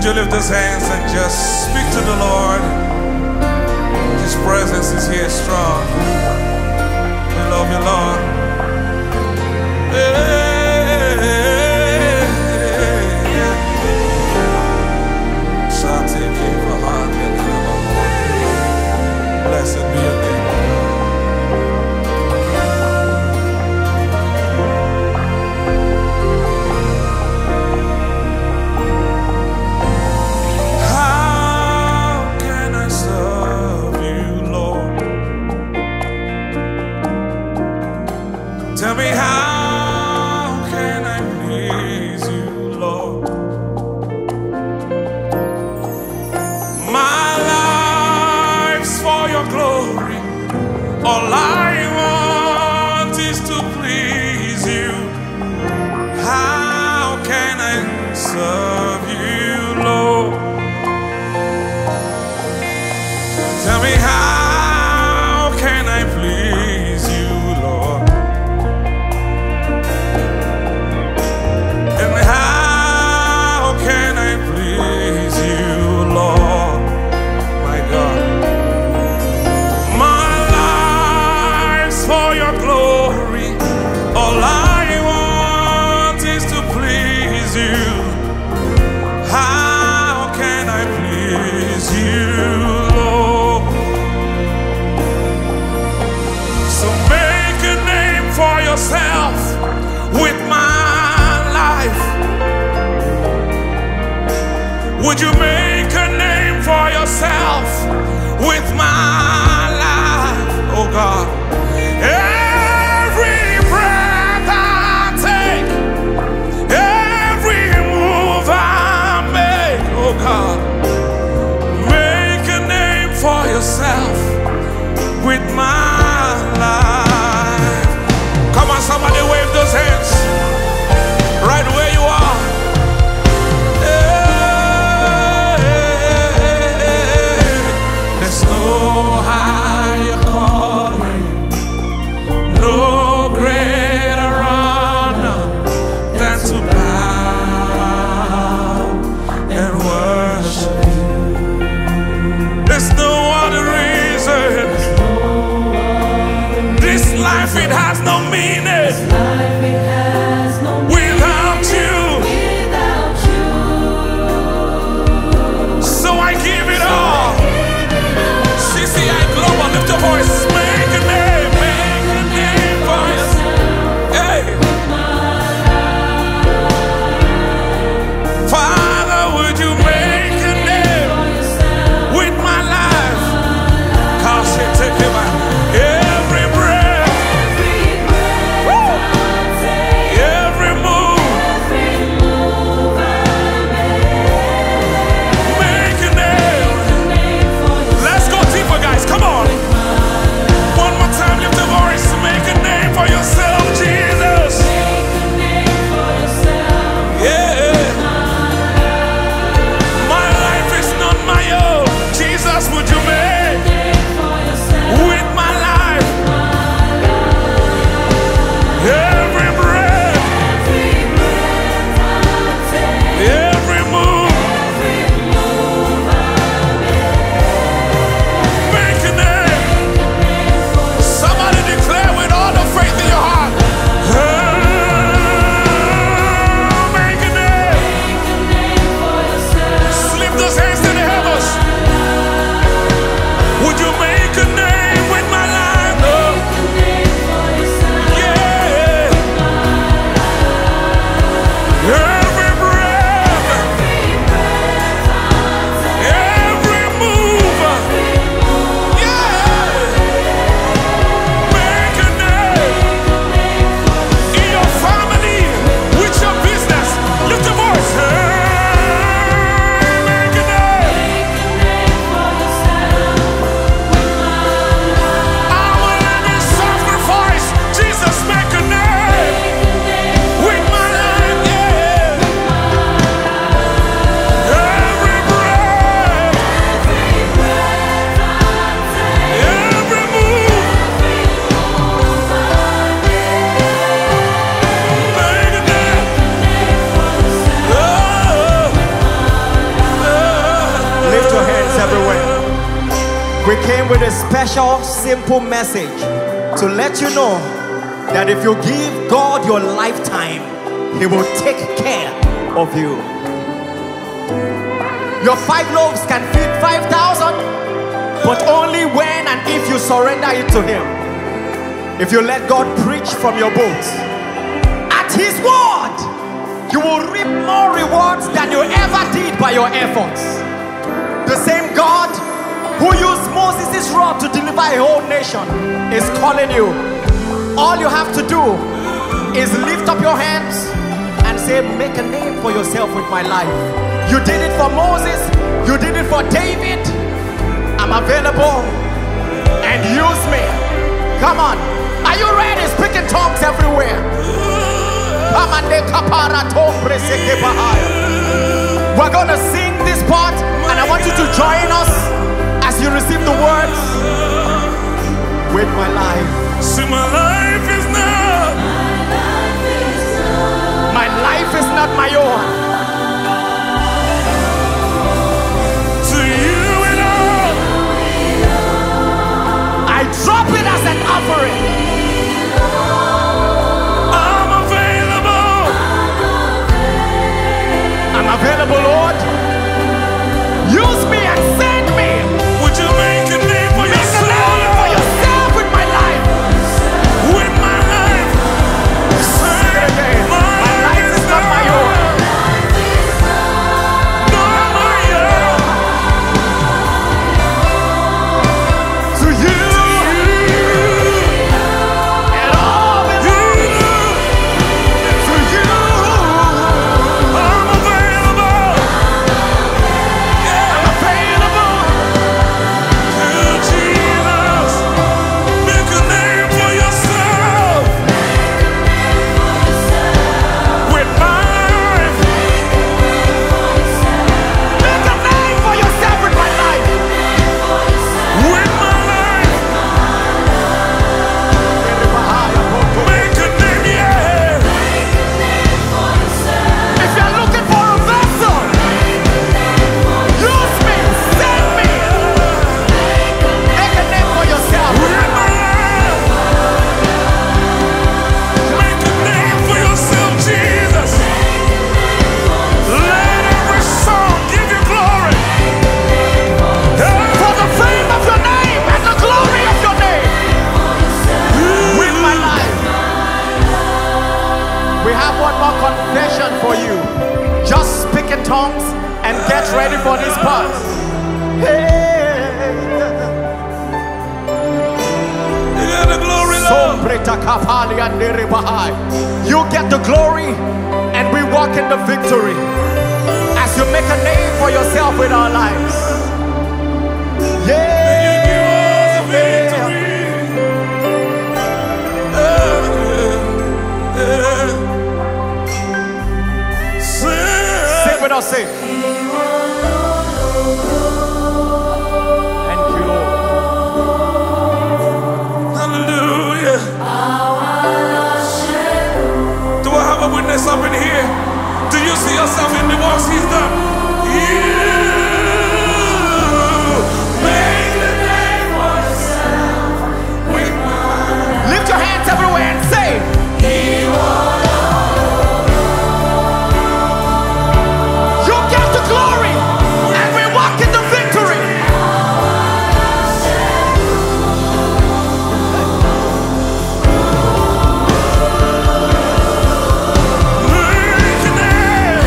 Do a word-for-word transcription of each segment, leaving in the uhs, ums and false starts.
you lift those hands and just speak to the Lord? His presence is here strong. We love you, Lord. Hey. Blessed be your name. How can I serve you, Lord? Tell me, how can I please you, Lord? My life's for your glory. All I want is to please you. How can I serve you, Lord? Tell me, how can I please you, Lord? And how can I please you, Lord? My God. My life's for your glory. All I want is to please you. How can I please you, Lord? So make a name for yourself with my life. Would you make a name for yourself with my life? Oh God. Every breath I take, every move I make, oh God, make a name for yourself with my life. Come on, somebody wave those hands right where you are. There's no higher calling, no greater honor than to bow and worship you. There's no other reason. This life, it has no meaning without you. So I give it all. C C I Global, lift your voice. Make a name, make a name for yourself. Hey. Father, would you make a name with my life? Cause it take him out. Every breath, woo, special, simple message to let you know that if you give God your lifetime, He will take care of you. Your five loaves can feed five thousand, but only when and if you surrender it to Him. If you let God preach from your boat, at His word, you will reap more rewards than you ever did by your efforts. The same God who used Moses' rod to deliver a whole nation is calling you. All you have to do is lift up your hands and say, make a name for yourself with my life. You did it for Moses, you did it for David. I'm available, and use me. Come on, are you ready? Speak in tongues everywhere. We're going to sing this part, and I want you to join us as you receive the words. With my life. See, my life is not. My life is not my own. To you and all. I drop it as an offering. I'm available. I'm available, Lord. Use me and send me. Would you make a name for Make a yourself? name for yourself with my life. With my life. Say, My life is not my own. not my own. To you, it all belongs to you. I'm available. I'm available. To Jesus. Make a name for yourself. With my life. Make a name for yourself with my life. With my life. Make a name, yeah. If you're looking for a vessel, use me, send me. Make a name for yourself. With my life. Make a name for yourself, Jesus. Let every song give you glory. For the fame of your name and the glory of your name. With my life. We have one more confession for you. Just speak in tongues and get ready for this part. Hey. You got the glory, Lord. You get the glory and we walk in the victory as you make a name for yourself with our lives. Yeah. Sing with us, sing. Thank you, Lord. Hallelujah. Do I have a witness up in here? Do you see yourself in the works He's done? You make the name for yourself with mine. Lift your hands everywhere and say, you get the glory and we walk in the victory. Make a name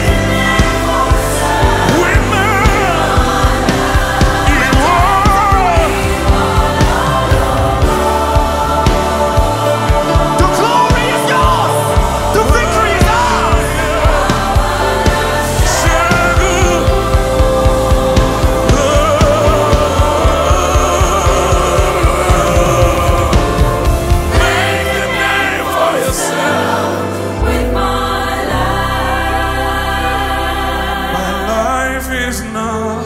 with mine. You are. The glory is yours. The victory is ours. Make a name for yourself. My life is not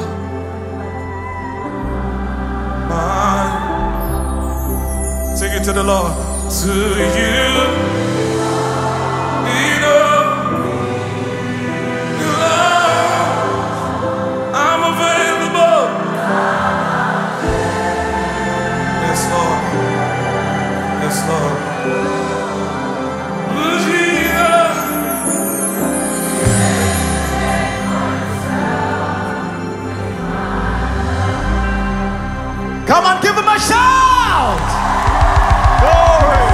mine. Take it to the Lord. To you, you know, Lord, I'm available. Yes, Lord. Jesus. Come on, give him a shout! Glory!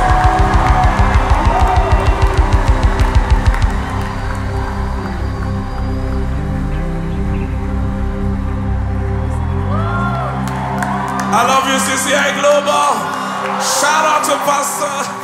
I love you, C C I Global. Shout out to Pastor